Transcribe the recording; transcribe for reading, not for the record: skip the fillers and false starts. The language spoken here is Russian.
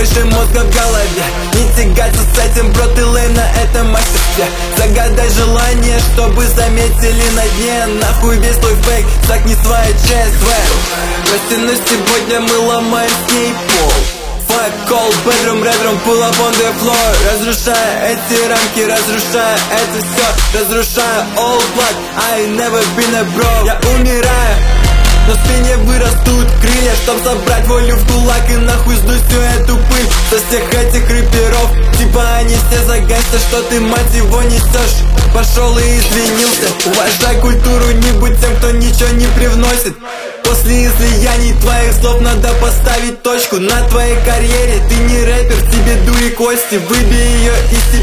больше мозга в голове. Не тягаться с этим, бро, ты лейм на этом мастер. Загадай желание, чтобы заметили на дне. Нахуй весь твой фейк, сакни свои ЧСВ. Растянусь сегодня, мы ломаем с ней пол. Fuck all, bedroom, redroom, pull up on the floor. Разрушая эти рамки, разрушая это все, разрушая all black, I never been a bro. Я умираю, но в спине вырастут крылья, чтоб собрать волю в кулак и нахуй сдуть всю эту пыль со всех этих рэперов. Типа они все за гангста, что ты, мать его, несешь. Пошел и извинился. Уважай культуру, не будь тем, кто ничего не привносит. После излияний твоих слов надо поставить точку на твоей карьере. Ты не рэпер, в тебе дури кости. Выбей ее из себя.